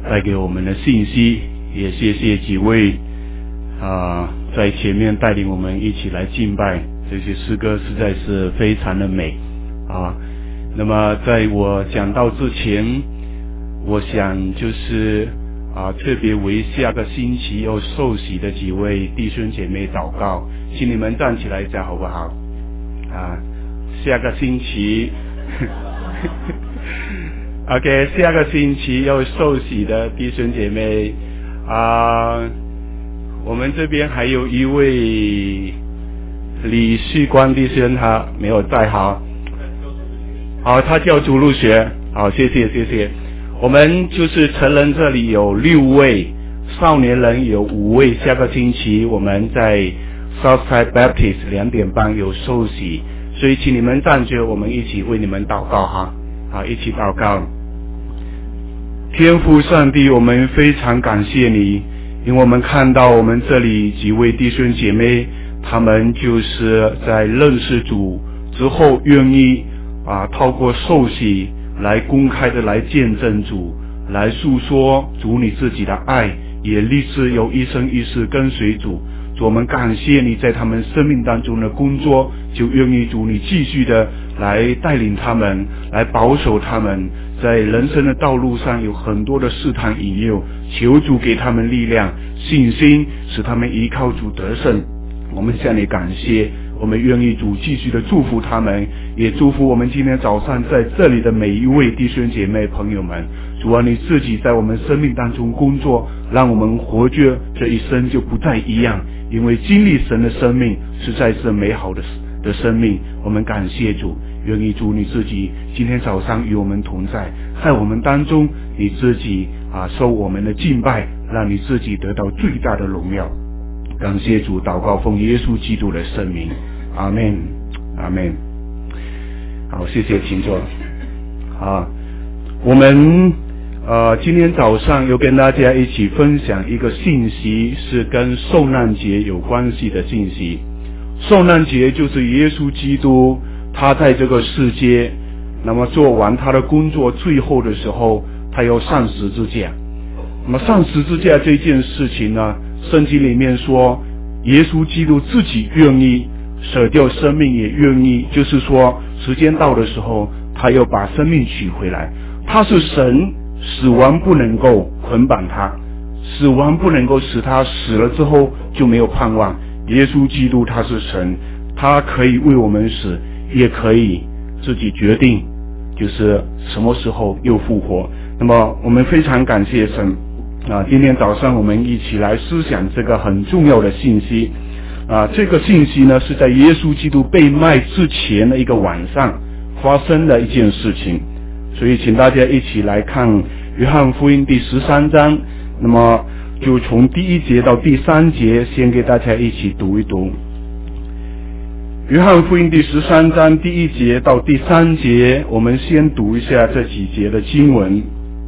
带给我们的信息，也谢谢几位在前面带领我们一起来敬拜，这些诗歌实在是非常的美那么在我讲到之前，我想就是特别为下个星期要受洗的几位弟兄姐妹祷告，请你们站起来一下好不好下个星期OK， 下个星期要受洗的弟兄姐妹我们这边还有一位李旭光弟兄，他没有在好，他叫朱路学，好，谢谢。我们就是成人这里有6位，少年人有5位，下个星期我们在 Southside Baptist 2点半有受洗，所以请你们站着，我们一起为你们祷告好，一起祷告。天父上帝，我们非常感谢你，因为我们看到我们这里几位弟兄姐妹，他们就是在认识主之后愿意透过受洗来公开的来见证主，来诉说主你自己的爱，也立志有一生一世跟随主。主，我们感谢你在他们生命当中的工作，就愿意主你继续的来带领他们，来保守他们，在人生的道路上有很多的试探引诱，求主给他们力量信心，使他们依靠主得胜。我们向你感谢，我们愿意主继续的祝福他们，也祝福我们今天早上在这里的每一位弟兄姐妹朋友们。主啊，你自己在我们生命当中工作，让我们活着这一生就不再一样，因为经历神的生命实在是美好的生命。我们感谢主，愿意主你自己今天早上与我们同在，在我们当中你自己受我们的敬拜，让你自己得到最大的荣耀。感谢主，祷告奉耶稣基督的圣名，阿们，阿们。好，谢谢，请坐。我们今天早上又跟大家一起分享一个信息，是跟受难节有关系的信息。受难节就是耶稣基督他在这个世界，那么做完他的工作，最后的时候他要上十字架。那么上十字架这件事情呢，圣经里面说耶稣基督自己愿意舍掉生命，也愿意就是说时间到的时候他要把生命取回来。他是神，死亡不能够捆绑他，死亡不能够使他死了之后就没有盼望。耶稣基督他是神，他可以为我们死，也可以自己决定就是什么时候又复活。那么我们非常感谢神今天早上我们一起来思想这个很重要的信息这个信息呢是在耶稣基督被卖之前的一个晚上发生的一件事情，所以请大家一起来看约翰福音第13章，那么就从第1节到第3节先给大家一起读一读。约翰福音第13章第1节到第3节，我们先读一下这几节的经文。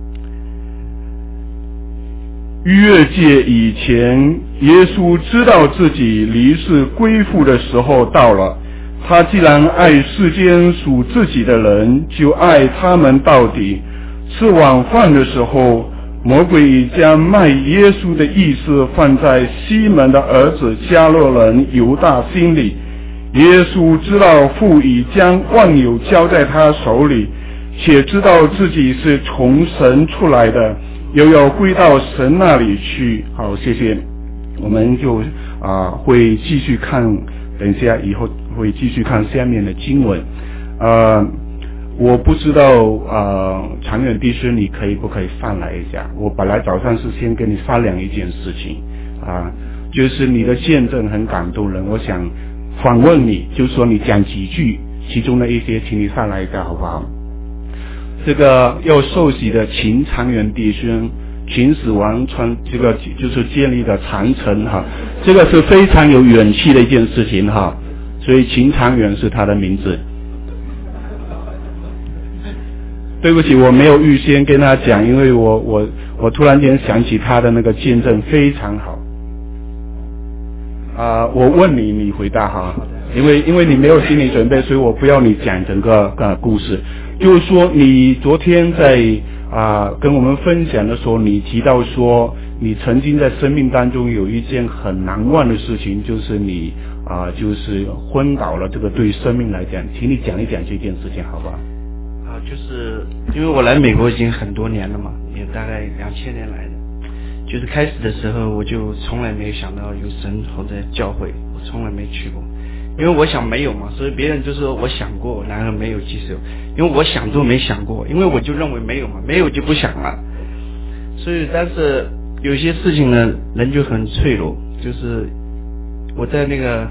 逾越节以前，耶稣知道自己离世归父的时候到了，他既然爱世间属自己的人，就爱他们到底。吃晚饭的时候，魔鬼已将卖耶稣的意思放在西门的儿子加略人犹大心里。耶稣知道父已将万有交在他手里，且知道自己是从神出来的，又要归到神那里去。好，谢谢。我们就会继续看，等一下以后会继续看下面的经文。我不知道长远弟兄你可不可以上来一下？我本来早上是先跟你商量一件事情就是你的见证很感动人，我想访问你，就是说你讲几句其中的一些，请你上来一下好不好？这个要受洗的秦长远弟兄，秦始皇这个就是建立的长城这个是非常有远气的一件事情所以秦长远是他的名字。对不起，我没有预先跟他讲，因为我突然间想起他的那个见证非常好。我问你，你回答因为你没有心理准备，所以我不要你讲整个故事。就是说，你昨天在跟我们分享的时候，你提到说你曾经在生命当中有一件很难忘的事情，就是你就是昏倒了，这个对生命来讲，请你讲一讲这件事情好不好？ 就是因为我来美国已经很多年了嘛，也大概2000年来的。就是开始的时候，我就从来没有想到有神或者教会，我从来没去过，因为我想没有嘛，所以别人就说我想过，然后没有接受，因为我想都没想过，因为我就认为没有嘛，没有就不想了。所以，但是有些事情呢，人就很脆弱。就是我在那个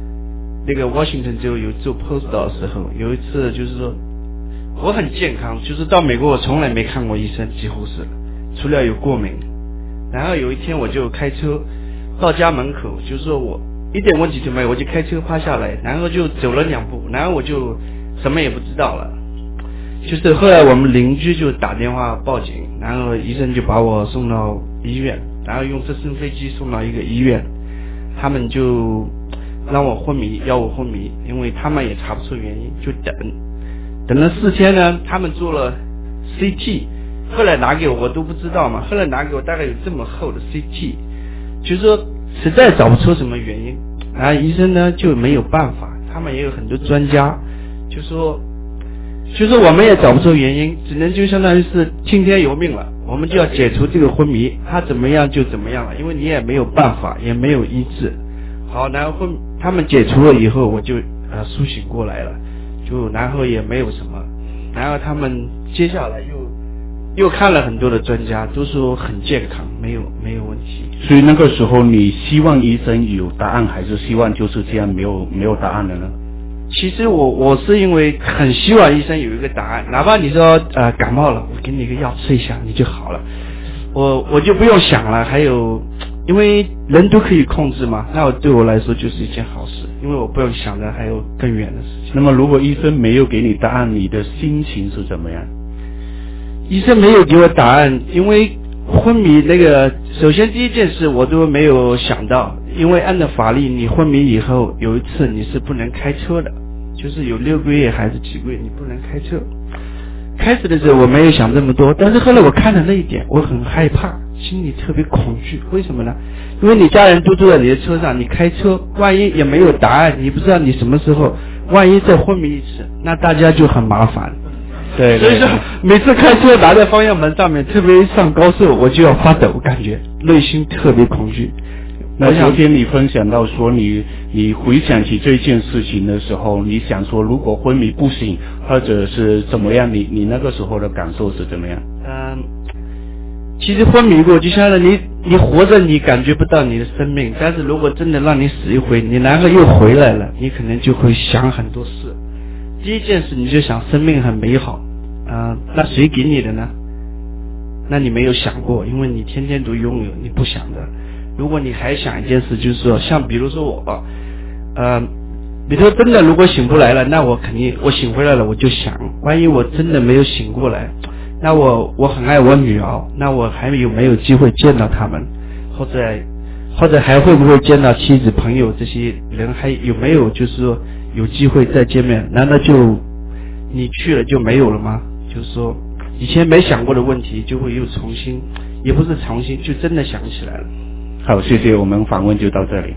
Washington 就有做 postdoc 的时候，有一次就是说我很健康，就是到美国我从来没看过医生，几乎是除了有过敏。然后有一天我就开车到家门口，就是说我一点问题都没有，我就开车趴下来，然后就走了2步，然后我就什么也不知道了。就是后来我们邻居就打电话报警，然后医生就把我送到医院，然后用直升飞机送到一个医院，他们就让我昏迷，要我昏迷，因为他们也查不出原因，就等了4天呢，他们做了 CT， 后来拿给我都不知道嘛，后来拿给我大概有这么厚的 CT， 就是说实在找不出什么原因，然后医生呢就没有办法，他们也有很多专家，就说我们也找不出原因，只能就相当于是听天由命了，我们就要解除这个昏迷，他怎么样就怎么样了，因为你也没有办法，也没有医治。好，然后他们解除了以后，我就苏醒过来了，就然后也没有什么，然后他们接下来又看了很多的专家，都说很健康，没有问题。 所以那个时候你希望医生有答案，还是希望就是这样没有答案的呢？ 其实我是因为很希望医生有一个答案，哪怕你说感冒了，我给你一个药吃一下你就好了，我就不用想了。还有因为人都可以控制嘛，那对我来说就是一件好事，因为我不用想着还有更远的事情。 那么如果医生没有给你答案，你的心情是怎么样？ 医生没有给我答案，因为昏迷那个，首先第一件事我都没有想到，因为按照法律你昏迷以后有一次你是不能开车的，就是有6个月还是几个月你不能开车。开始的时候我没有想这么多，但是后来我看了那一点，我很害怕，心里特别恐惧。为什么呢？因为你家人都坐在你的车上，你开车万一也没有答案，你不知道你什么时候万一再昏迷一次，那大家就很麻烦。 对， 所以说每次开车拿在方向盘上面，特别上高速我就要发抖，感觉内心特别恐惧。 那昨天你分享到说你回想起这件事情的时候，你想说如果昏迷不醒或者是怎么样，你那个时候的感受是怎么样？ 其实昏迷过就相当于你活着你感觉不到你的生命，但是如果真的让你死一回，你然后又回来了，你可能就会想很多事。第一件事你就想生命很美好，那谁给你的呢？那你没有想过，因为你天天都拥有，你不想的。如果你还想一件事，就是说像比如说我比如说真的如果醒不来了，那我肯定我醒回来了，我就想万一我真的没有醒过来，那我很爱我女儿，那我还有没有机会见到他们，或者还会不会见到妻子朋友这些人，还有没有就是说有机会再见面？难道就你去了就没有了吗？就是说以前没想过的问题就会又重新，也不是重新，就真的想起来了。 好，谢谢，我们访问就到这里。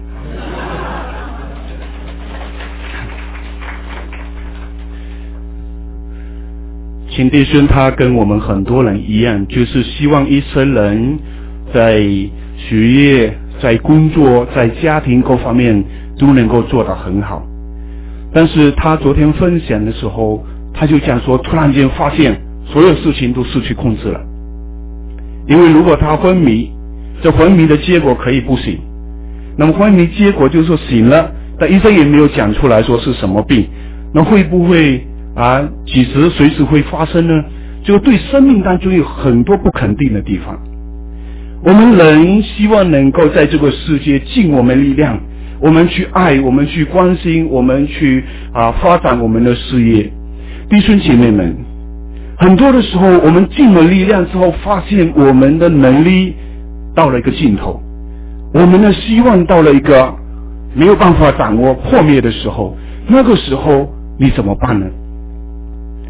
秦弟兄他跟我们很多人一样，就是希望一生人在学业、在工作、在家庭各方面都能够做得很好。但是他昨天分享的时候，他就讲说，突然间发现所有事情都失去控制了。因为如果他昏迷，这昏迷的结果可以不醒，那么昏迷结果就是说醒了，但医生也没有讲出来说是什么病，那会不会几时随时会发生呢？就对生命当中有很多不肯定的地方。我们人希望能够在这个世界尽我们力量，我们去爱，我们去关心，我们去发展我们的事业。弟兄姐妹们，很多的时候我们尽了力量之后，发现我们的能力到了一个尽头，我们的希望到了一个没有办法掌握破灭的时候，那个时候你怎么办呢？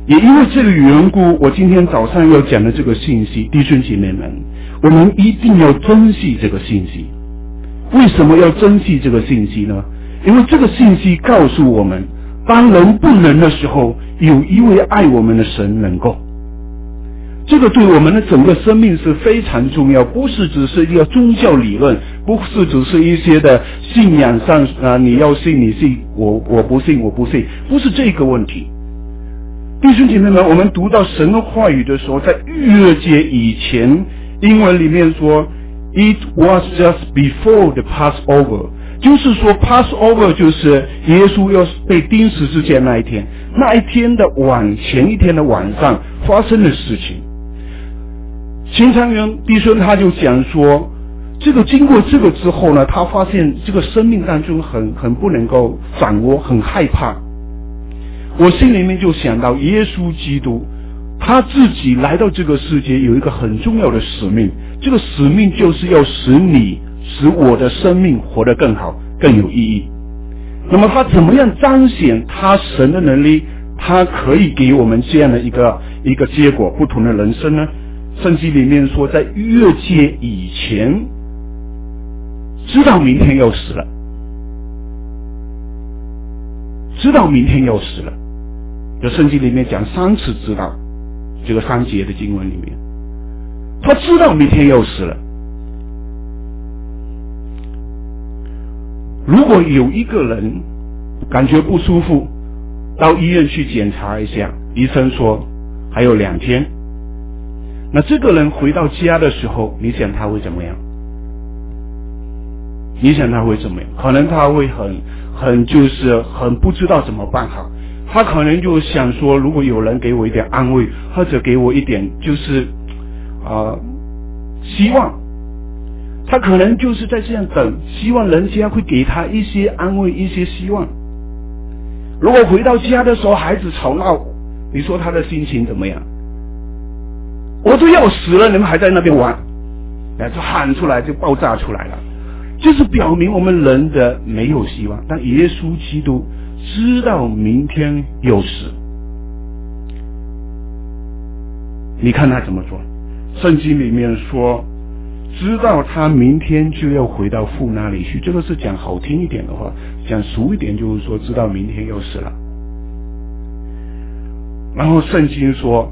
也因为这个缘故，我今天早上要讲的这个信息，弟兄姐妹们，我们一定要珍惜这个信息。为什么要珍惜这个信息呢？因为这个信息告诉我们，当人不能的时候，有一位爱我们的神能够。这个对我们的整个生命是非常重要，不是只是一个宗教理论，不是只是一些的信仰上你要信你信，我不信我不信，不是这个问题。弟兄姐妹们，我们读到神的话语的时候，在逾越节以前，英文里面说 It was just before the Passover， 就是说 Passover 就是耶稣要被钉十字架那一天，那一天的前一天的晚上发生的事情。秦长元弟兄他就讲说，这个经过这个之后呢，他发现这个生命当中很不能够掌握，很害怕。我心里面就想到耶稣基督他自己来到这个世界有一个很重要的使命，这个使命就是要使我的生命活得更好更有意义。那么他怎么样彰显他神的能力，他可以给我们这样的一个结果，不同的人生呢？圣经里面说，在逾越节以前知道明天要死了，知道明天要死了。这圣经里面讲3次知道，这个3节的经文里面，他知道明天要死了。如果有一个人感觉不舒服，到医院去检查一下，医生说还有2天，那这个人回到家的时候，你想他会怎么样？你想他会怎么样？可能他会就是很不知道怎么办好。他可能就想说，如果有人给我一点安慰，或者给我一点就是希望，他可能就是在这样等，希望人家会给他一些安慰，一些希望。如果回到家的时候孩子吵闹，你说他的心情怎么样？我都要死了，你们还在那边玩，就喊出来，就爆炸出来了，就是表明我们人的没有希望。但耶稣基督知道明天有死，你看他怎么做？圣经里面说，知道他明天就要回到父那里去。这个是讲好听一点的话，讲俗一点就是说，知道明天要死了。然后圣经说，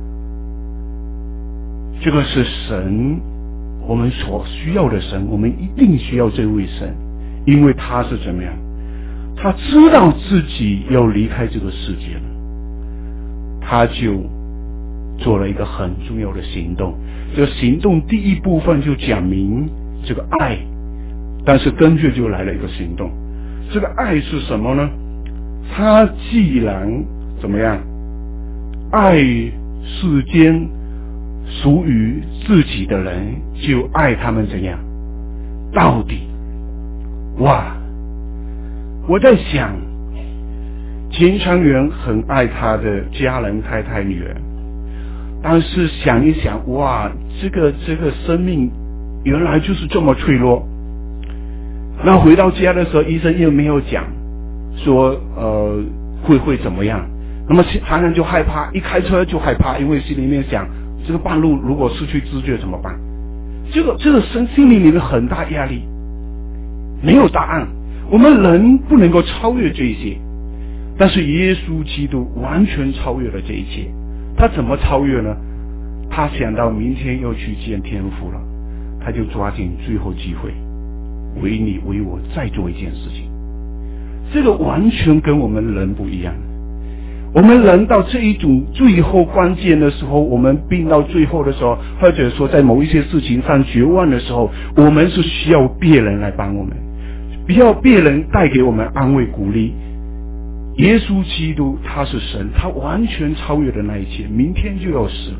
这个是神，我们所需要的神，我们一定需要这位神，因为他是怎么样？他知道自己要离开这个世界了，他就做了一个很重要的行动。这个行动第一部分就讲明这个爱，但是跟着就来了一个行动。这个爱是什么呢？他既然怎么样，爱世间属于自己的人，就爱他们怎样到底。哇，我在想，秦长元很爱他的家人、太太、女儿，但是想一想，哇，这个生命原来就是这么脆弱。那回到家的时候，医生又没有讲说会怎么样，那么常常就害怕，一开车就害怕，因为心里面想，这个半路如果失去知觉怎么办？这个心里面很大压力，没有答案。我们人不能够超越这些，但是耶稣基督完全超越了这一切。他怎么超越呢？他想到明天要去见天父了，他就抓紧最后机会，为你为我再做一件事情。这个完全跟我们人不一样。我们人到这一种最后关键的时候，我们病到最后的时候，或者说在某一些事情上绝望的时候，我们是需要别人来帮我们，不要别人带给我们安慰鼓励。耶稣基督他是神，他完全超越了那一切，明天就要死，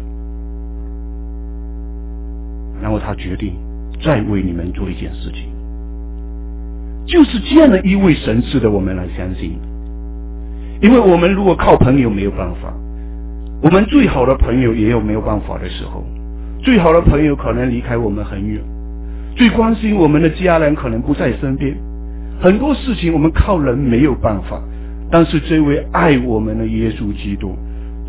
然后他决定再为你们做一件事情，就是这样的一位神似的我们来相信。因为我们如果靠朋友没有办法，我们最好的朋友也有没有办法的时候，最好的朋友可能离开我们很远，最关心我们的家人可能不在身边，很多事情我们靠人没有办法，但是这位爱我们的耶稣基督，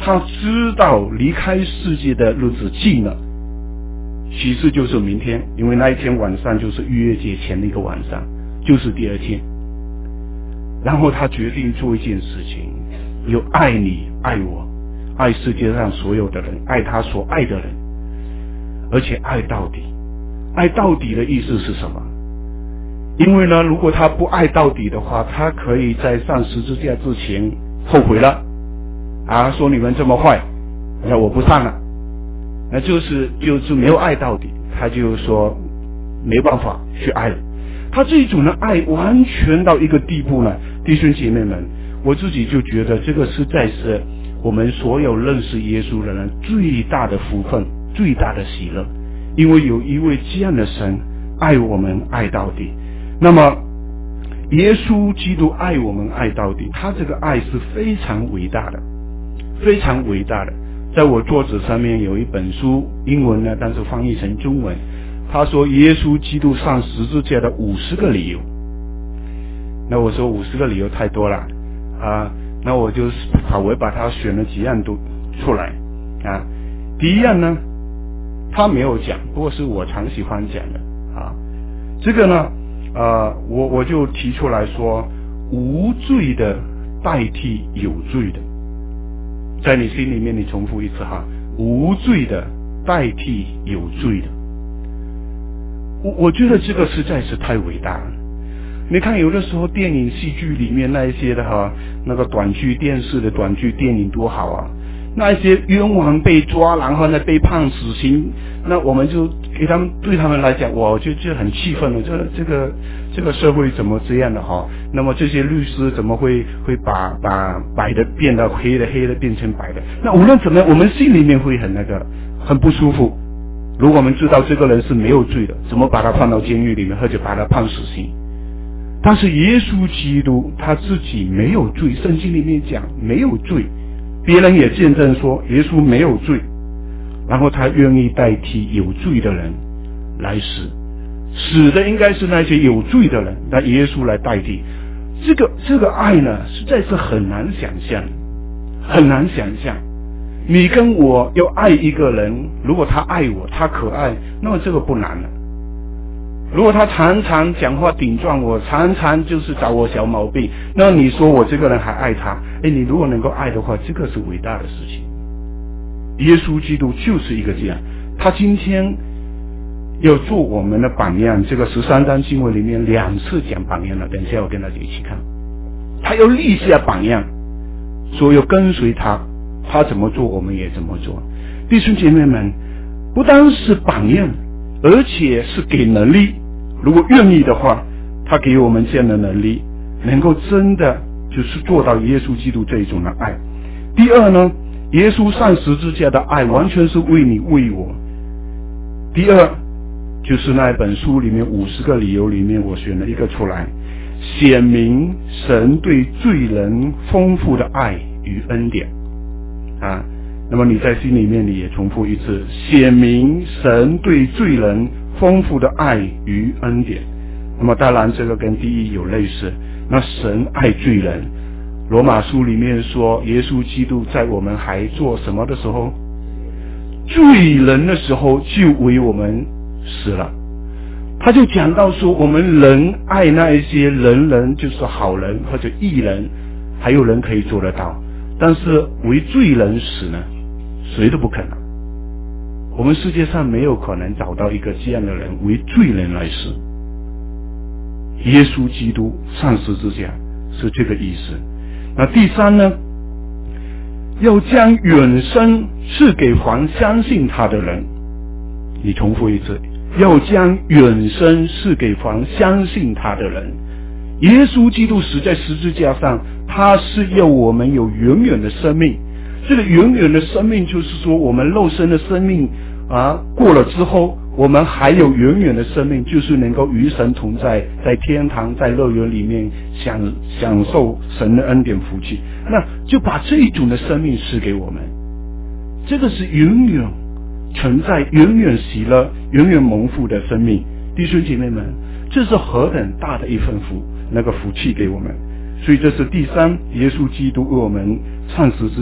他知道离开世界的日子近了，其实就是明天，因为那一天晚上就是逾越节前的一个晚上，就是第二天。然后他决定做一件事情，有爱你爱我爱世界上所有的人，爱他所爱的人，而且爱到底。爱到底的意思是什么？因为呢，如果他不爱到底的话，他可以在上十字架之前后悔了说你们这么坏，那我不上了，那就是没有爱到底，他就说没办法去爱了。他这种的爱完全到一个地步呢，弟兄姐妹们，我自己就觉得这个实在是我们所有认识耶稣的人最大的福分，最大的喜乐，因为有一位这样的神爱我们爱到底。那么耶稣基督爱我们爱到底，他这个爱是非常伟大的，非常伟大的。在我桌子上面有一本书，英文呢，但是翻译成中文，他说耶稣基督上十字架的50个理由。那我说50个理由太多了那我就稍微把它选了几样都出来第一样呢，他没有讲，不过是我常喜欢讲的这个呢我就提出来说，无罪的代替有罪的。在你心里面你重复一次无罪的代替有罪的。我觉得这个实在是太伟大了。你看有的时候电影戏剧里面那一些的那个短剧电视的短剧电影多好那一些冤枉被抓，然后呢被判死刑，那我们就给他们，对他们来讲，我就很气愤了。这个社会怎么这样的那么这些律师怎么会把白的变到黑的，黑的变成白的？那无论怎么样，我们心里面会很不舒服。如果我们知道这个人是没有罪的，怎么把他放到监狱里面，或者把他判死刑？但是耶稣基督他自己没有罪，圣经里面讲没有罪。别人也见证说耶稣没有罪，然后他愿意代替有罪的人来死，死的应该是那些有罪的人，那耶稣来代替。这个爱呢，实在是很难想象，很难想象。你跟我要爱一个人，如果他爱我，他可爱，那么这个不难了。如果他常常讲话顶撞我，常常就是找我小毛病，那你说我这个人还爱他？你如果能够爱的话，这个是伟大的事情。耶稣基督就是一个这样，他今天要做我们的榜样。这个13章经文里面2次讲榜样了，等一下我跟大家一起看。他要立下榜样，说要跟随他，他怎么做我们也怎么做。弟兄姐妹们，不单是榜样，而且是给能力。如果愿意的话，他给我们这样的能力，能够真的就是做到耶稣基督这一种的爱。第二呢，耶稣上十字架的爱完全是为你为我。第二就是那一本书里面50个理由里面我选了一个出来，显明神对罪人丰富的爱与恩典那么你在心里面你也重复一次，显明神对罪人丰富的爱与恩典。那么当然这个跟第一有类似，那神爱罪人，罗马书里面说耶稣基督在我们还做什么的时候，罪人的时候就为我们死了。他就讲到说，我们人爱那一些人就是好人或者义人，还有人可以做得到，但是为罪人死呢，谁都不可能。我们世界上没有可能找到一个这样的人为罪人来死。耶稣基督上十字架是这个意思。那第三呢，要将永生赐给凡相信他的人。你重复一次，要将永生赐给凡相信他的人。耶稣基督死在十字架上，他是要我们有永远的生命。这个永远的生命就是说，我们肉身的生命过了之后，我们还有永远的生命，就是能够与神同在，在天堂在乐园里面享受神的恩典福气。那就把这一种的生命赐给我们，这个是永远存在、永远喜乐、永远蒙福的生命。弟兄姐妹们，这是何等大的一份福气给我们。所以这是第三，耶稣基督为我们上十字架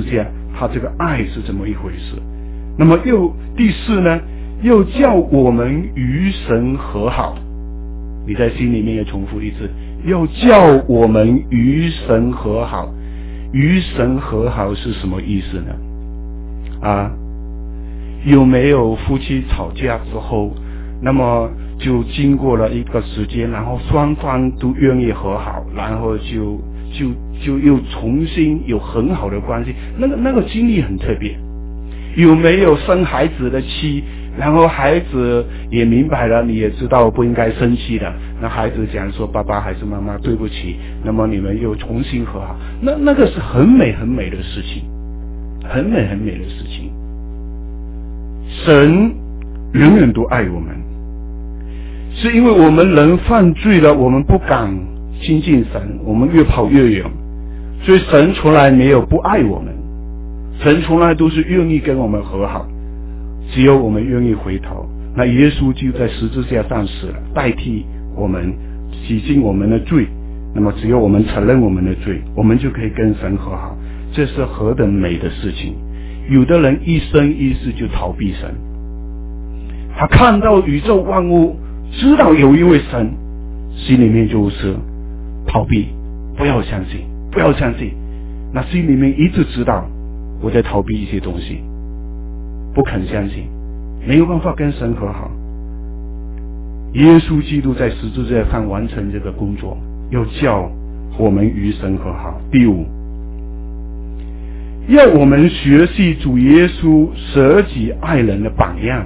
他这个爱是怎么一回事。那么第四呢，又叫我们与神和好。你在心里面也重复一次，又叫我们与神和好。与神和好是什么意思呢？有没有夫妻吵架之后，那么就经过了一个时间，然后双方都愿意和好，然后就又重新有很好的关系，那个经历很特别。有没有生孩子的妻，然后孩子也明白了，你也知道不应该生气的，那孩子讲说爸爸还是妈妈对不起，那么你们又重新和好，那个是很美很美的事情，很美很美的事情。神永远都爱我们，是因为我们人犯罪了，我们不敢亲近神，我们越跑越远，所以神从来没有不爱我们，神从来都是愿意跟我们和好，只有我们愿意回头。那耶稣就在十字架上死了，代替我们洗净我们的罪，那么只有我们承认我们的罪，我们就可以跟神和好，这是何等美的事情。有的人一生一世就逃避神，他看到宇宙万物，知道有一位神，心里面就是逃避，不要相信，不要相信。那心里面一直知道我在逃避一些东西，不肯相信，没有办法跟神和好。耶稣基督在十字架上完成这个工作，又叫我们与神和好。第五，要我们学习主耶稣舍己爱人的榜样。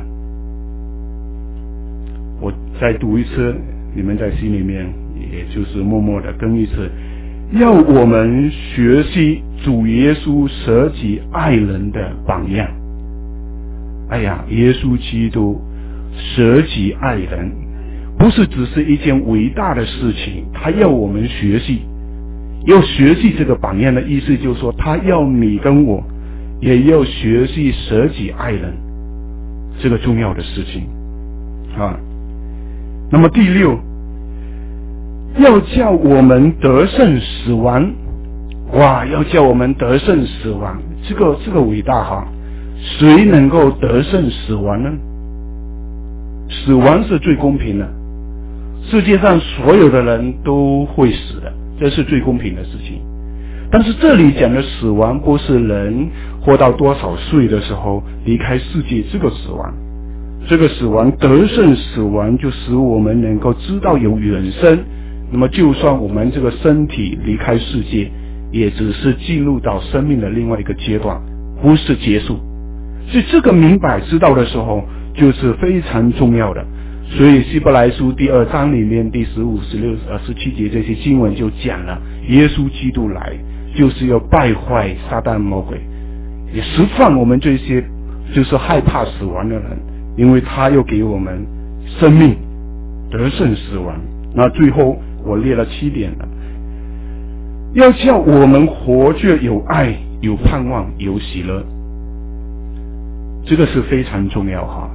我再读一次，你们在心里面也就是默默的跟一次，要我们学习主耶稣舍己爱人的榜样。哎呀，耶稣基督舍己爱人，不是只是一件伟大的事情，他要我们学习。要学习这个榜样的意思就是说，他要你跟我也要学习舍己爱人这个重要的事情啊。那么第六，要叫我们得胜死亡。哇，要叫我们得胜死亡，这个伟大哈！谁能够得胜死亡呢？死亡是最公平的，世界上所有的人都会死的，这是最公平的事情。但是这里讲的死亡不是人活到多少岁的时候离开世界这个死亡，这个死亡得胜死亡就使我们能够知道有永生。那么就算我们这个身体离开世界，也只是进入到生命的另外一个阶段，不是结束。所以这个明白知道的时候就是非常重要的。所以希伯来书第2章里面第15、16、17节这些经文就讲了，耶稣基督来就是要败坏撒旦魔鬼，也释放我们这些就是害怕死亡的人，因为他又给我们生命，得胜死亡。那最后我列了7点了，要叫我们活着有爱、有盼望、有喜乐，这个是非常重要哈。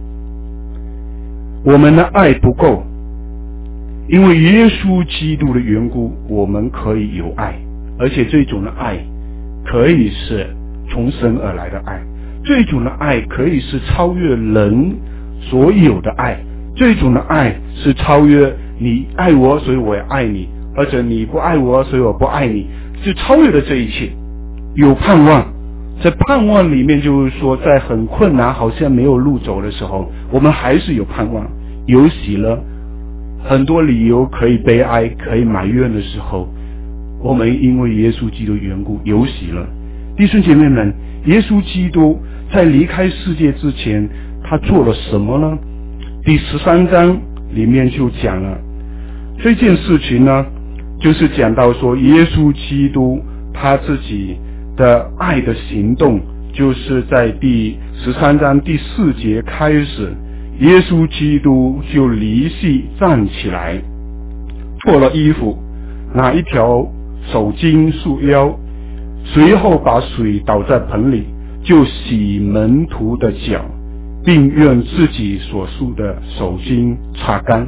我们的爱不够，因为耶稣基督的缘故，我们可以有爱，而且这种的爱可以是从神而来的爱，这种的爱可以是超越人所有的爱，这种的爱是超越你爱我所以我也爱你，或者你不爱我所以我不爱你，是超越了这一切。有盼望，在盼望里面就是说，在很困难好像没有路走的时候，我们还是有盼望，有喜乐。很多理由可以悲哀可以埋怨的时候，我们因为耶稣基督的缘故有喜乐。弟兄姐妹们，耶稣基督在离开世界之前他做了什么呢？第13章里面就讲了这件事情呢，就是讲到说耶稣基督他自己的爱的行动，就是在第13章第4节开始，耶稣基督就离席站起来，脱了衣服，拿一条手巾束腰，随后把水倒在盆里，就洗门徒的脚，并用自己所束的手巾擦干。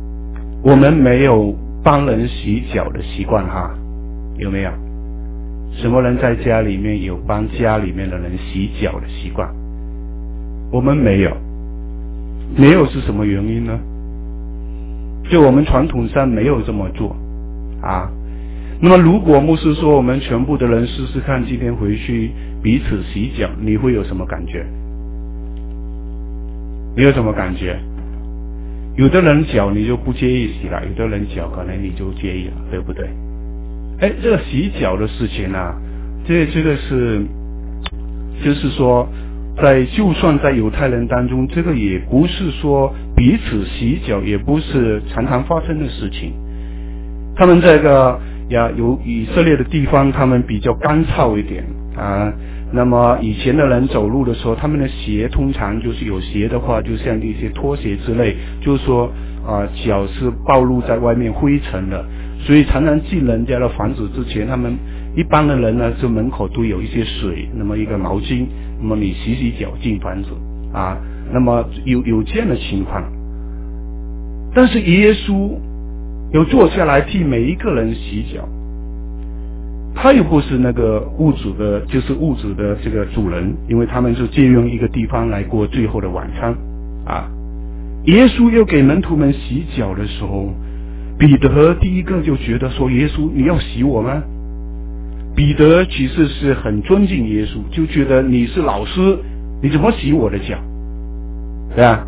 我们没有帮人洗脚的习惯哈，有没有？ 什么人在家里面有帮家里面的人洗脚的习惯？我们没有。没有是什么原因呢？就我们传统上没有这么做啊。那么如果牧师说我们全部的人试试看，今天回去彼此洗脚，你会有什么感觉？你有什么感觉？有的人脚你就不介意洗了，有的人脚可能你就介意了，对不对？这个洗脚的事情啊，这个是，就是说，就算在犹太人当中，这个也不是说彼此洗脚，也不是常常发生的事情。他们这个有以色列的地方，他们比较干燥一点啊。那么以前的人走路的时候，他们的鞋通常就是有鞋的话，就像一些拖鞋之类，就是说脚是暴露在外面灰尘的，所以常常进人家的房子之前，他们一般的人呢，就门口都有一些水，那么一个毛巾，那么你洗洗脚进房子啊。那么有这样的情况，但是耶稣有坐下来替每一个人洗脚。他又不是那个屋子的，就是屋子的这个主人，因为他们是借用一个地方来过最后的晚餐啊。耶稣又给门徒们洗脚的时候，彼得第一个就觉得说：“耶稣，你要洗我吗？”彼得其实是很尊敬耶稣，就觉得你是老师，你怎么洗我的脚？对吧？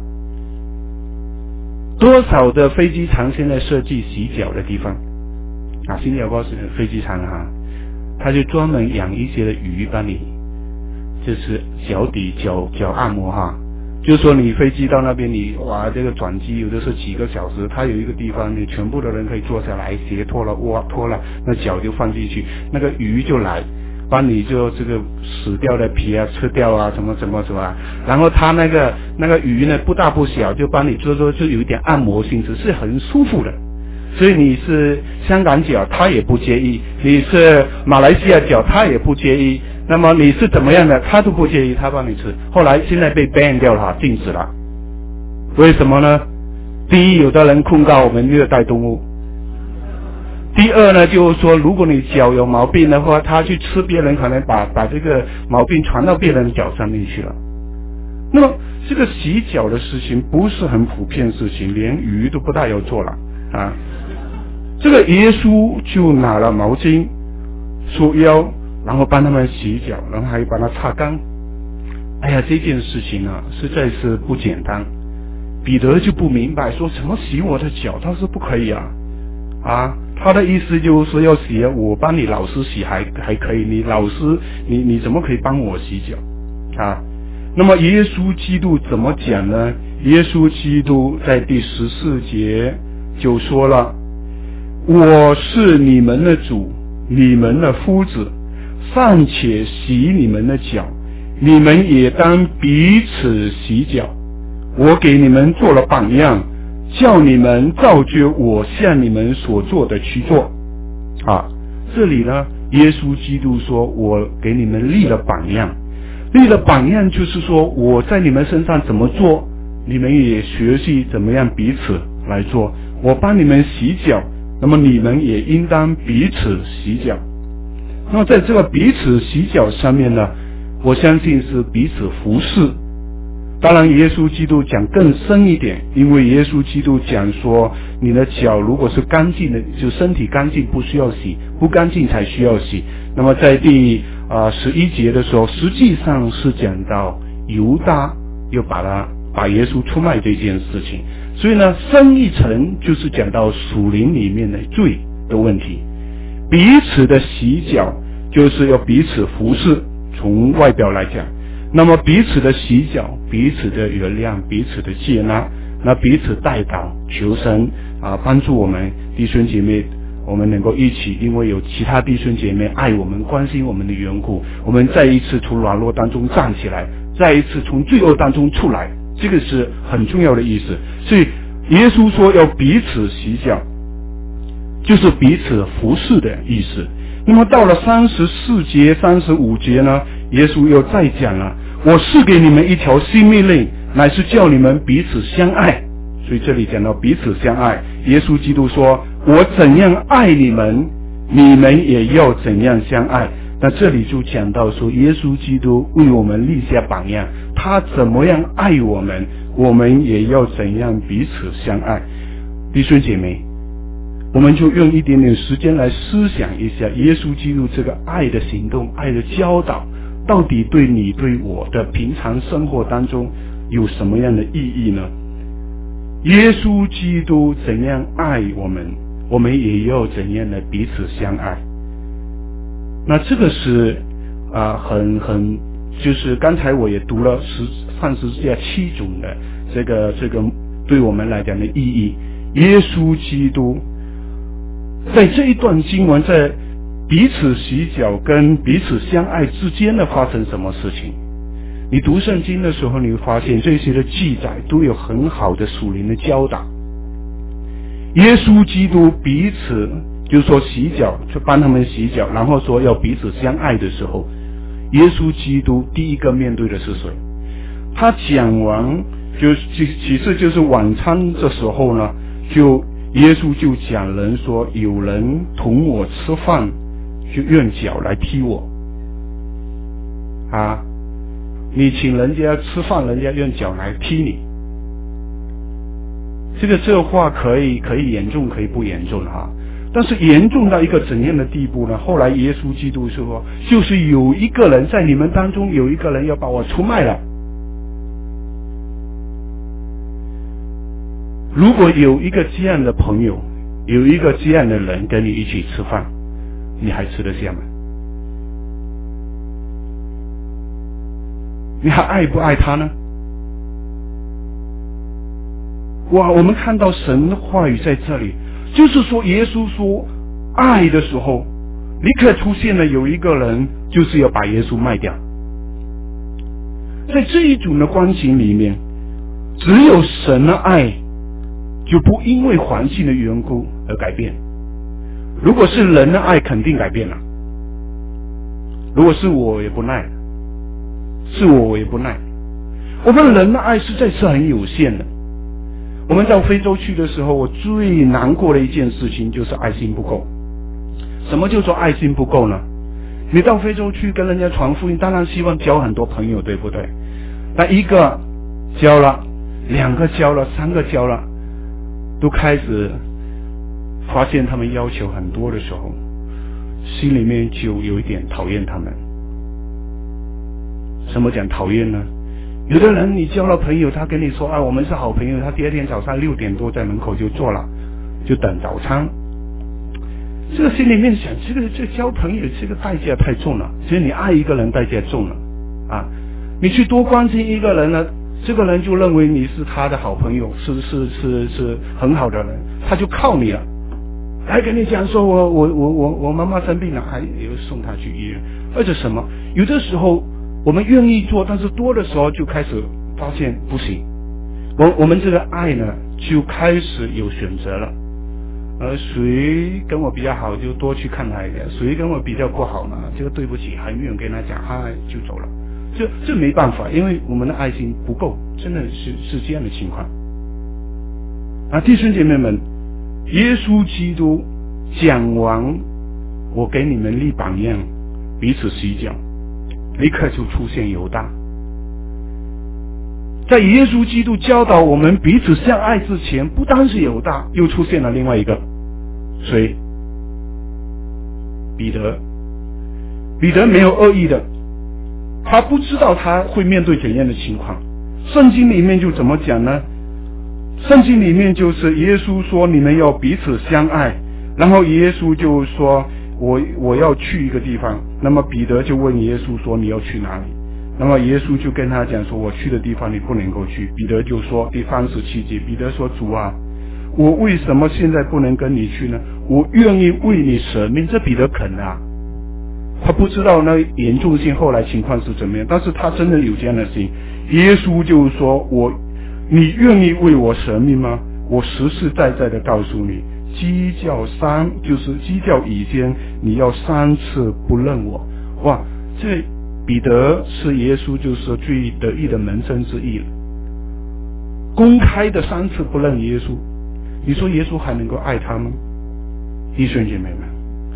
多少的飞机场现在设计洗脚的地方啊？新加坡是飞机场哈。他就专门养一些的鱼帮你，就是脚底脚按摩哈。就是说你飞机到那边，你这个转机有的是几个小时，他有一个地方你全部的人可以坐下来，鞋脱了脱了，那脚就放进去，那个鱼就来帮你就这个死掉的皮啊吃掉啊，什么，然后他那个鱼呢不大不小，就帮你就有一点按摩性质，是很舒服的。所以你是香港脚，他也不介意；你是马来西亚脚，他也不介意。那么你是怎么样的，他都不介意，他帮你吃。后来现在被 ban 掉了，禁止了。为什么呢？第一，有的人控告我们虐待动物；第二呢，就是说，如果你脚有毛病的话，他去吃别人，可能把这个毛病传到别人的脚上面去了。那么这个洗脚的事情不是很普遍的事情，连鱼都不大要做了啊。这个耶稣就拿了毛巾束腰，然后帮他们洗脚，然后还把它擦干。这件事情啊实在是不简单。彼得就不明白，说怎么洗我的脚？他说不可以啊，他的意思就是说要洗我帮你老师洗还可以，你老师你怎么可以帮我洗脚啊？那么耶稣基督怎么讲呢？耶稣基督在第14节就说了：“我是你们的主，你们的夫子，尚且洗你们的脚，你们也当彼此洗脚。我给你们做了榜样，叫你们照着我向你们所做的去做。”这里呢，耶稣基督说：“我给你们立了榜样。”立了榜样就是说，我在你们身上怎么做，你们也学习怎么样彼此来做。我帮你们洗脚，那么你们也应当彼此洗脚。那么在这个彼此洗脚上面呢，我相信是彼此服侍。当然耶稣基督讲更深一点，因为耶稣基督讲说，你的脚如果是干净的，就身体干净不需要洗，不干净才需要洗。那么在第11节的时候，实际上是讲到犹大又把耶稣出卖这件事情。所以呢，深一层就是讲到属灵里面的罪的问题。彼此的洗脚就是要彼此服侍，从外表来讲。那么彼此的洗脚，彼此的原谅，彼此的接纳，那彼此代祷，求神帮助我们弟兄姐妹，我们能够一起，因为有其他弟兄姐妹爱我们、关心我们的缘故，我们再一次从软弱当中站起来，再一次从罪恶当中出来，这个是很重要的意思。所以耶稣说要彼此洗脚，就是彼此服侍的意思。那么到了34节、35节呢，耶稣又再讲了：我赐给你们一条新命令，乃是叫你们彼此相爱。所以这里讲到彼此相爱，耶稣基督说：我怎样爱你们，你们也要怎样相爱。 那这里就讲到说，耶稣基督为我们立下榜样，他怎么样爱我们，我们也要怎样彼此相爱。弟兄姐妹，我们就用一点点时间来思想一下，耶稣基督这个爱的行动、爱的教导，到底对你对我的平常生活当中有什么样的意义呢？耶稣基督怎样爱我们，我们也要怎样的彼此相爱。那这个是就是刚才我也读了上十字架7种的这个对我们来讲的意义。耶稣基督在这一段经文，在彼此洗脚跟彼此相爱之间的发生什么事情？你读圣经的时候，你会发现这些的记载都有很好的属灵的教导。耶稣基督彼此就是说洗脚，就帮他们洗脚，然后说要彼此相爱的时候，耶稣基督第一个面对的是谁？他讲完其实就是晚餐的时候呢，耶稣就讲人说，有人同我吃饭，就用脚来踢我啊！你请人家吃饭，人家用脚来踢你，这话可以严重，可以不严重哈。但是严重到一个怎样的地步呢？后来耶稣基督说，就是有一个人在你们当中，有一个人要把我出卖了。如果有一个这样的朋友，有一个这样的人跟你一起吃饭，你还吃得下吗？你还爱不爱他呢？哇，我们看到神的话语在这里，就是说耶稣说爱的时候，立刻出现了有一个人就是要把耶稣卖掉。在这一种的光景里面，只有神的爱就不因为环境的缘故而改变。如果是人的爱，肯定改变了。如果是我也不耐，是我也不耐。我们人的爱实在是很有限的。我们到非洲去的时候，我最难过的一件事情就是爱心不够。什么叫做爱心不够呢？你到非洲去跟人家传福音，当然希望交很多朋友，对不对？那一个交了，2个交了，3个交了，都开始发现他们要求很多的时候，心里面就有一点讨厌他们。什么讲讨厌呢？有的人你交了朋友，他跟你说我们是好朋友，他第二天早上6点多在门口就坐了，就等早餐。这个心里面想，这交朋友这个代价太重了。其实你爱一个人代价重了啊！你去多关心一个人呢，这个人就认为你是他的好朋友，是很好的人，他就靠你了，还跟你讲说我妈妈生病了，还有送她去医院，或者什么。有的时候我们愿意做，但是多的时候就开始发现不行。我们这个爱呢，就开始有选择了。谁跟我比较好，就多去看他一点；谁跟我比较不好呢，就对不起，很远跟他讲，就走了。这没办法，因为我们的爱心不够，真的是这样的情况。弟兄姐妹们，耶稣基督讲完，我给你们立榜样，彼此洗脚，立刻就出现犹大。在耶稣基督教导我们彼此相爱之前，不单是犹大，又出现了另外一个，谁？彼得。彼得没有恶意的，他不知道他会面对怎样的情况。圣经里面就怎么讲呢？圣经里面就是耶稣说你们要彼此相爱，然后耶稣就说我要去一个地方，那么彼得就问耶稣说你要去哪里？那么耶稣就跟他讲说，我去的地方你不能够去。彼得就说，第37节，彼得说，主啊，我为什么现在不能跟你去呢？我愿意为你舍命。这彼得肯啊，他不知道那严重性后来情况是怎么样，但是他真的有这样的心。耶稣就说，你愿意为我舍命吗？我实实在在的告诉你，鸡叫以前你要3次不认我。哇，这彼得是耶稣就是最得意的门生之一了，公开的3次不认耶稣，你说耶稣还能够爱他吗？弟兄姐妹们，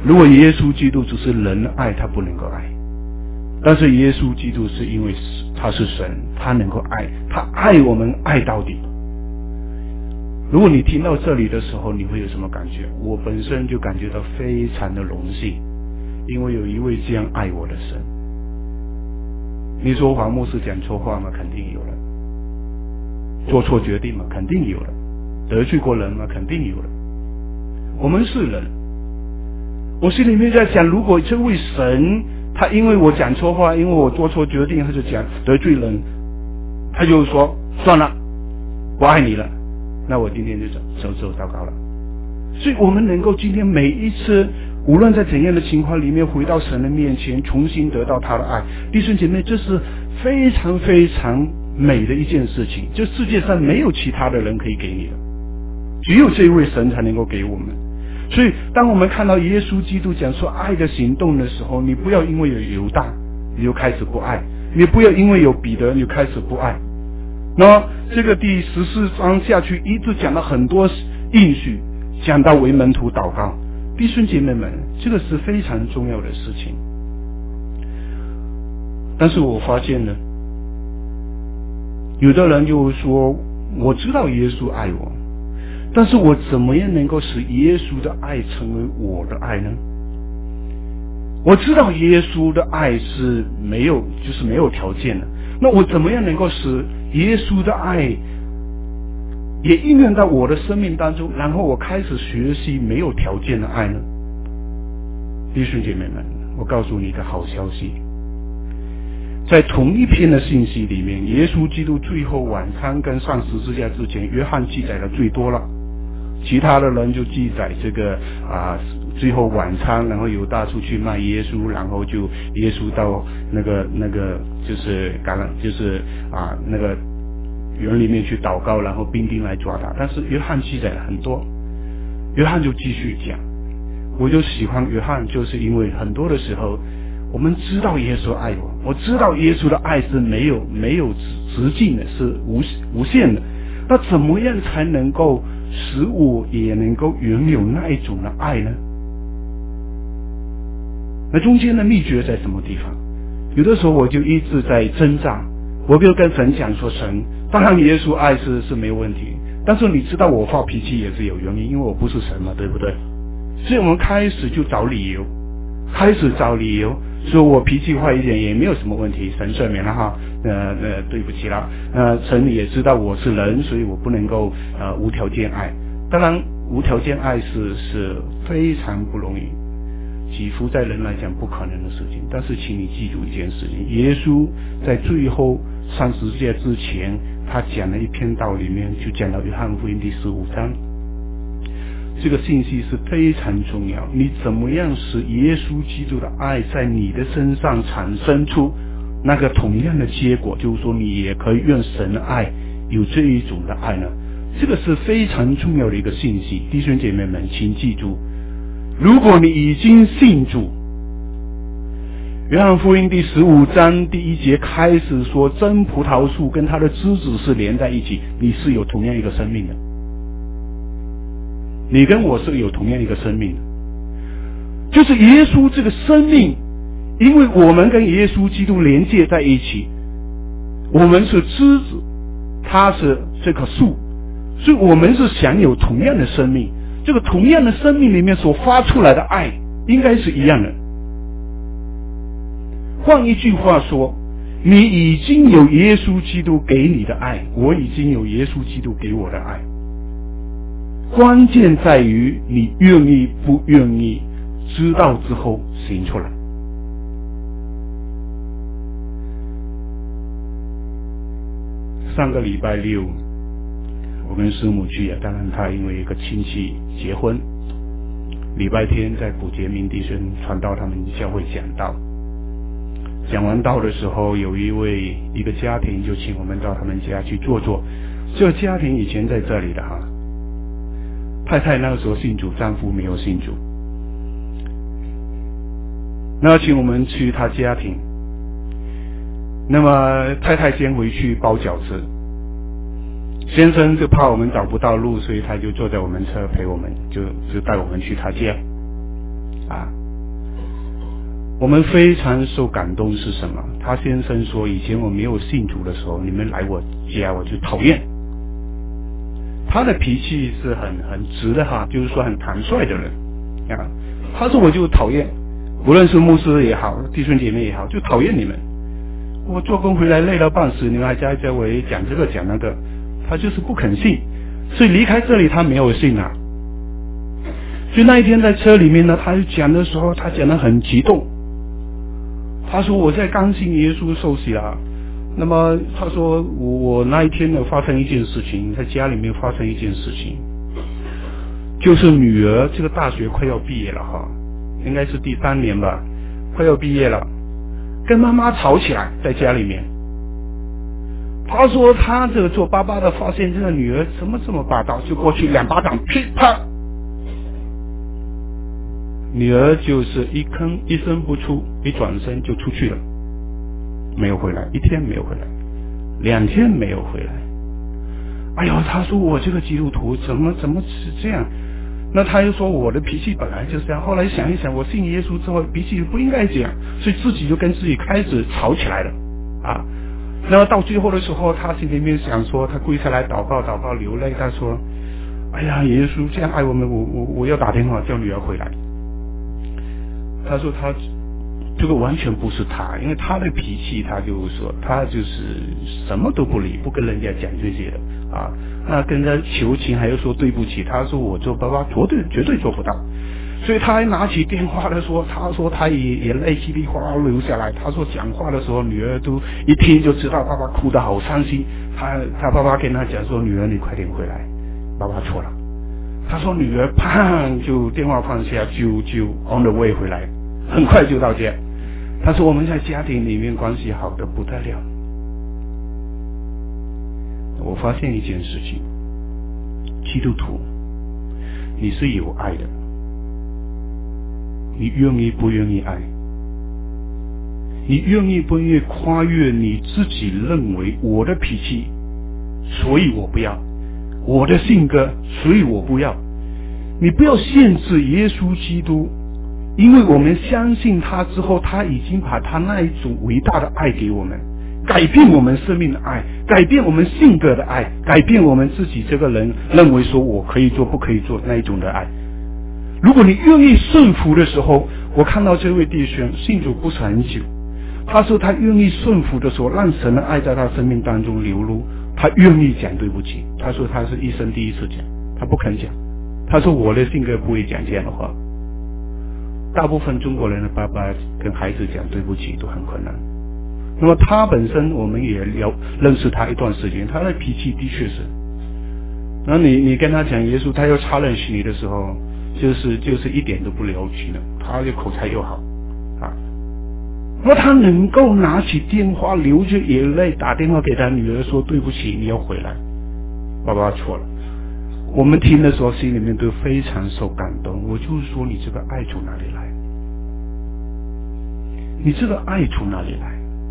如果耶稣基督只是人爱，他不能够爱。但是耶稣基督是因为他是神，他能够爱，他爱我们爱到底。如果你听到这里的时候，你会有什么感觉？我本身就感觉到非常的荣幸，因为有一位这样爱我的神。你说黄牧师讲错话吗？肯定有了。做错决定吗？肯定有了。得罪过人吗？肯定有了。我们是人。我心里面在想，如果这位神他因为我讲错话，因为我做错决定，他就讲得罪人，他就说算了，我爱你了，那我今天就走糟糕了。所以我们能够今天每一次无论在怎样的情况里面回到神的面前，重新得到他的爱，弟兄姐妹，这是非常非常美的一件事情。这世界上没有其他的人可以给你的，只有这位神才能够给我们。所以当我们看到耶稣基督讲说爱的行动的时候，你不要因为有犹大你就开始不爱，你不要因为有彼得你就开始不爱。那这个第14章下去一直讲了很多应许，讲到为门徒祷告。弟兄姐妹们，这个是非常重要的事情。但是我发现呢，有的人就说我知道耶稣爱我，但是我怎么样能够使耶稣的爱成为我的爱呢？我知道耶稣的爱是没有条件的，那我怎么样能够使耶稣的爱也应用到我的生命当中，然后我开始学习没有条件的爱呢？弟兄姐妹们，我告诉你一个好消息，在同一篇的信息里面，耶稣基督最后晚餐跟上十字架之前，约翰记载的最多了，其他的人就记载这个最后晚餐，然后犹大出去卖耶稣，然后就耶稣到那个就是那个园里面去祷告，然后兵丁来抓他。但是约翰记载了很多，约翰就继续讲。我就喜欢约翰，就是因为很多的时候我们知道耶稣爱我知道耶稣的爱是没有直径的，是无限的。那怎么样才能够使我也能够拥有那一种的爱呢？那中间的秘诀在什么地方？有的时候我就一直在挣扎，我就跟神讲说，神，当然耶稣爱是没有问题，但是你知道我发脾气也是有原因，因为我不是神嘛，对不对？所以我们开始就找理由，说我脾气坏一点也没有什么问题，神赦免了哈，对不起啦，神也知道我是人，所以我不能够无条件爱。当然无条件爱是非常不容易，几乎在人来讲不可能的事情。但是请你记住一件事情，耶稣在最后上十字架之前，他讲了一篇道里面，就讲到约翰福音第15章，这个信息是非常重要。你怎么样使耶稣基督的爱在你的身上产生出那个同样的结果，就是说你也可以愿神的爱有这一种的爱呢？这个是非常重要的一个信息。弟兄姐妹们，请记住，如果你已经信主，约翰福音第15章第1节开始说，真葡萄树跟它的枝子是连在一起，你是有同样一个生命的，你跟我是有同样一个生命的，就是耶稣这个生命，因为我们跟耶稣基督连接在一起，我们是枝子，他是这棵树，所以我们是享有同样的生命。这个同样的生命里面所发出来的爱应该是一样的。换一句话说，你已经有耶稣基督给你的爱，我已经有耶稣基督给我的爱，关键在于你愿意不愿意知道之后行出来。上个礼拜六我跟师母去当然他因为一个亲戚结婚，礼拜天在古杰明弟兄传道他们教会讲道，讲完道的时候，有一个家庭就请我们到他们家去坐坐。这个家庭以前在这里的哈，太太那个时候信主，丈夫没有信主，那请我们去他家庭。那么太太先回去包饺子，先生就怕我们找不到路，所以他就坐在我们车陪我们，就带我们去他家。 啊。我们非常受感动是什么？他先生说，以前我没有信主的时候，你们来我家我就讨厌。他的脾气是很直的哈，就是说很坦率的人啊。他说我就讨厌，无论是牧师也好，弟兄姐妹也好，就讨厌你们。我做工回来累到半死，你们还在我讲这个讲那个，他就是不肯信，所以离开这里他没有信啊。所以那一天在车里面呢，他讲的时候，他讲得很激动。他说我在刚信耶稣受洗了。那么他说我那一天呢发生一件事情，在家里面发生一件事情，就是女儿这个大学快要毕业了哈，应该是第3年吧，快要毕业了，跟妈妈吵起来在家里面。他说他这个做爸爸的发现这个女儿怎么这么霸道，就过去2巴掌噼啪，女儿就是一声不出，一转身就出去了，没有回来，1天没有回来，2天没有回来。哎呦，他说我这个基督徒怎么是这样？那他又说我的脾气本来就是这样。后来想一想，我信耶稣之后脾气不应该这样，所以自己就跟自己开始吵起来了啊。那么到最后的时候，他心里面想说，他跪下来祷告流泪，他说：“哎呀，耶稣这样爱我们，我要打电话叫女儿回来。”他说他这个完全不是他，因为他的脾气，他就说他就是什么都不理，不跟人家讲这些的啊。那跟人家求情还要说对不起，他说我做爸爸绝对做不到。所以他还拿起电话来说，他说他也泪稀里哗啦流下来。他说讲话的时候，女儿都一听就知道爸爸哭得好伤心。他爸爸跟他讲说，女儿你快点回来，爸爸错了。他说女儿砰就电话放下，就 on the way 回来，很快就到家。他说我们在家庭里面关系好的不得了。我发现一件事情，基督徒你是有爱的，你愿意不愿意爱？你愿意不愿意跨越你自己认为我的脾气，所以我不要，我的性格，所以我不要。你不要限制耶稣基督，因为我们相信他之后，他已经把他那一种伟大的爱给我们，改变我们生命的爱，改变我们性格的爱，改变我们自己这个人认为说我可以做不可以做那一种的爱。如果你愿意顺服的时候，我看到这位弟兄信主不是很久，他说他愿意顺服的时候，让神的爱在他生命当中流露，他愿意讲对不起。他说他是一生第一次讲，他不肯讲。他说我的性格不会讲这样的话。大部分中国人的爸爸跟孩子讲对不起都很困难。那么他本身我们也认识他一段时间，他的脾气的确是。然后你跟他讲耶稣，他要challenge你的时候，就是一点都不了解的，他的口才又好啊。那他能够拿起电话流着眼泪打电话给他女儿说对不起，你要回来，爸爸错了。我们听的时候心里面都非常受感动。我就是说你这个爱从哪里来？你这个爱从哪里来？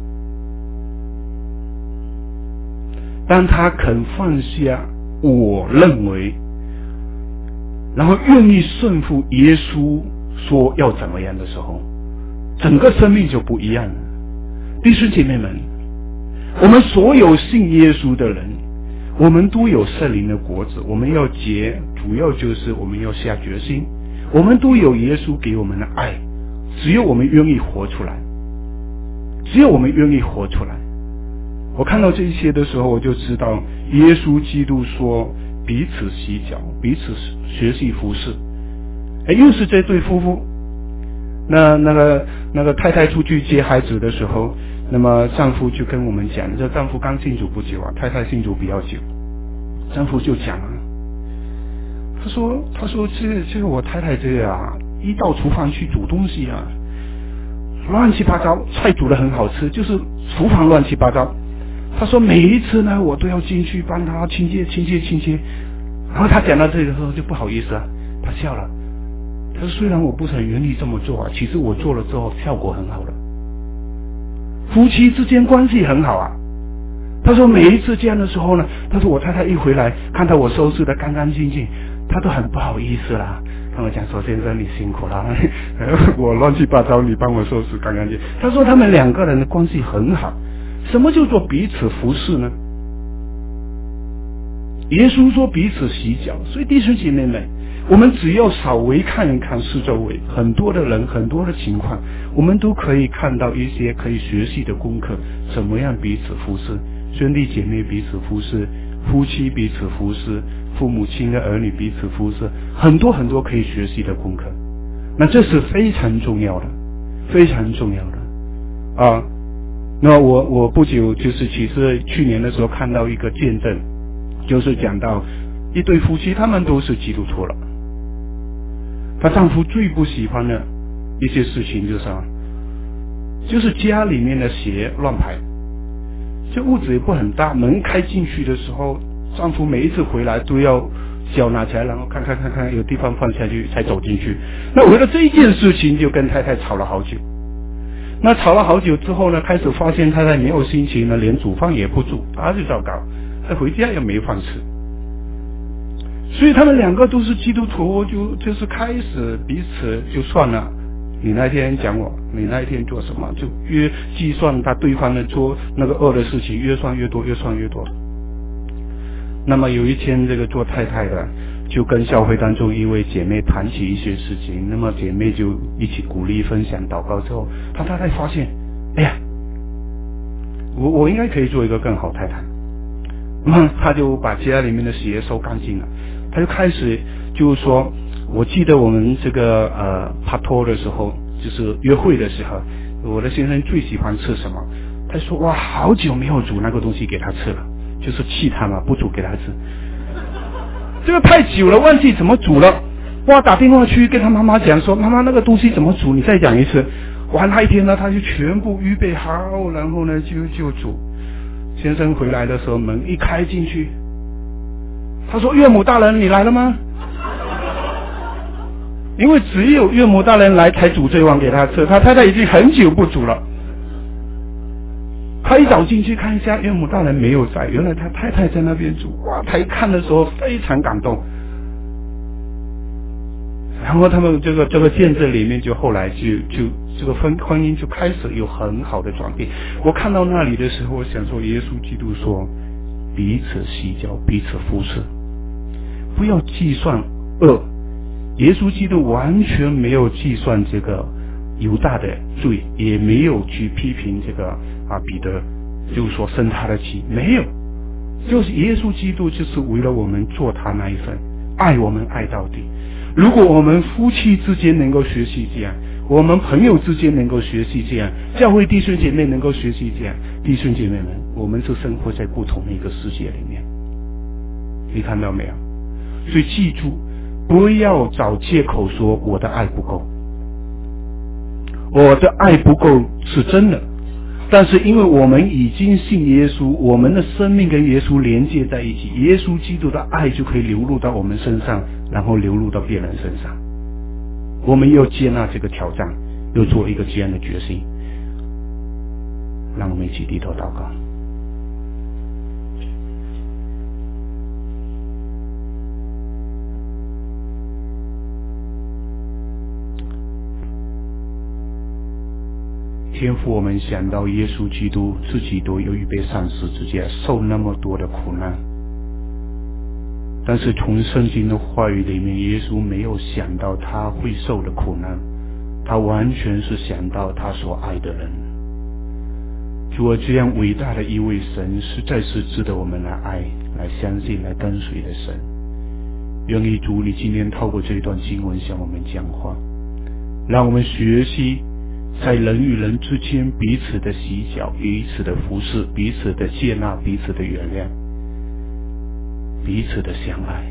当他肯放下我认为，然后愿意顺服耶稣说要怎么样的时候，整个生命就不一样了。弟兄姐妹们，我们所有信耶稣的人，我们都有圣灵的果子，我们要结，主要就是我们要下决心。我们都有耶稣给我们的爱，只有我们愿意活出来，只有我们愿意活出来。我看到这些的时候，我就知道耶稣基督说彼此洗脚，彼此学习服侍。又是这对夫妇，那个太太出去接孩子的时候，那么丈夫就跟我们讲，这丈夫刚信主不久啊，太太信主比较久。丈夫就讲啊，他说这个我太太这个啊，一到厨房去煮东西啊，乱七八糟，菜煮得很好吃，就是厨房乱七八糟。他说每一次呢，我都要进去帮他清洁。然后他讲到这个时候就不好意思啊，他笑了。他说虽然我不是很愿意这么做啊，其实我做了之后效果很好的，夫妻之间关系很好啊。他说每一次这样的时候呢，他说我太太一回来看到我收拾得干干净净， 他都很不好意思啦。他们讲说先生你辛苦了，我乱七八糟你帮我收拾干干净。他说他们两个人的关系很好。什么叫做彼此服侍呢？耶稣说彼此洗脚。所以弟兄姐妹们，我们只要稍微看一看四周围，很多的人，很多的情况，我们都可以看到一些可以学习的功课。怎么样彼此服侍？兄弟姐妹彼此服侍，夫妻彼此服侍，父母亲的儿女彼此服侍，很多很多可以学习的功课。那这是非常重要的，非常重要的啊。那我不久就是其实去年的时候看到一个见证，就是讲到一对夫妻，他们都是基督徒了。她丈夫最不喜欢的一些事情就是家里面的鞋乱排。这屋子也不很大，门开进去的时候，丈夫每一次回来都要脚拿起来，然后看有地方放下去才走进去。那为了这一件事情就跟太太吵了好久。那吵了好久之后呢，开始发现太太没有心情了，连煮饭也不煮，就糟糕，回家也没饭吃。所以他们两个都是基督徒，就是开始彼此就算了，你那天讲我，你那一天做什么，就越计算他对方的做那个恶的事情，越算越多。那么有一天，这个做太太的就跟教会当中一位姐妹谈起一些事情，那么姐妹就一起鼓励分享祷告之后，她太太发现，哎呀，我应该可以做一个更好太太。那么她就把家里面的鞋收干净了，她就开始就是说，我记得我们这个拍拖的时候，就是约会的时候，我的先生最喜欢吃什么？他说哇，好久没有煮那个东西给他吃了，就是气他嘛，不煮给他吃。这个太久了，忘记怎么煮了。哇，打电话去跟他妈妈讲说，妈妈那个东西怎么煮？你再讲一次。哇，那一天呢，他就全部预备好，然后呢就煮。先生回来的时候，门一开进去，他说岳母大人你来了吗？因为只有岳母大人来才煮这碗给他吃，他太太已经很久不煮了。他一早进去看一下，岳母大人没有在，原来他太太在那边煮。哇，他一看的时候非常感动。然后他们这个见证里面，就后来就这个婚姻就开始有很好的转变。我看到那里的时候，我想说，耶稣基督说，彼此洗脚，彼此服侍，不要计算恶。耶稣基督完全没有计算这个犹大的罪，也没有去批评这个彼得，就是说生他的气，没有，就是耶稣基督就是为了我们做他那一份，爱我们爱到底。如果我们夫妻之间能够学习这样，我们朋友之间能够学习这样，教会弟兄姐妹能够学习这样，弟兄姐妹们，我们是生活在不同的一个世界里面，你看到没有？所以记住，不要找借口说我的爱不够，我的爱不够是真的，但是因为我们已经信耶稣，我们的生命跟耶稣连接在一起，耶稣基督的爱就可以流入到我们身上，然后流入到别人身上。我们要接纳这个挑战，要做一个这样的决心。让我们一起低头祷告。天父，我们想到耶稣基督自己都有预备上十字架，受那么多的苦难，但是从圣经的话语里面，耶稣没有想到他会受的苦难，他完全是想到他所爱的人。主啊，这样伟大的一位神，实在是值得我们来爱、来相信、来跟随的神。愿意主你今天透过这一段经文向我们讲话，让我们学习在人与人之间彼此的洗脚，彼此的服侍，彼此的接纳，彼此的原谅，彼此的相爱。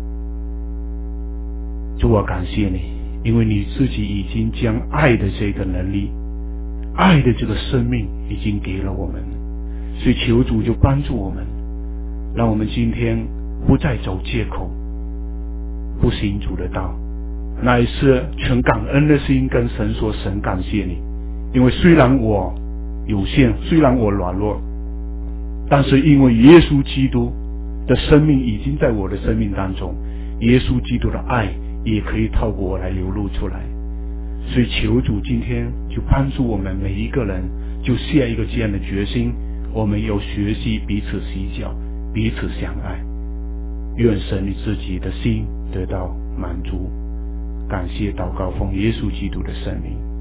主啊，感谢你，因为你自己已经将爱的这个能力，爱的这个生命已经给了我们，所以求主就帮助我们，让我们今天不再走借口，不行主的道，乃是全感恩的心跟神说，神感谢你，因为虽然我有限，虽然我软弱，但是因为耶稣基督的生命已经在我的生命当中， 耶稣基督的爱也可以透过我来流露出来。所以求主今天就帮助我们每一个人，就下一个这样的决心，我们要学习彼此洗脚，彼此相爱。愿神你自己的心得到满足。感谢祷告奉耶稣基督的圣名。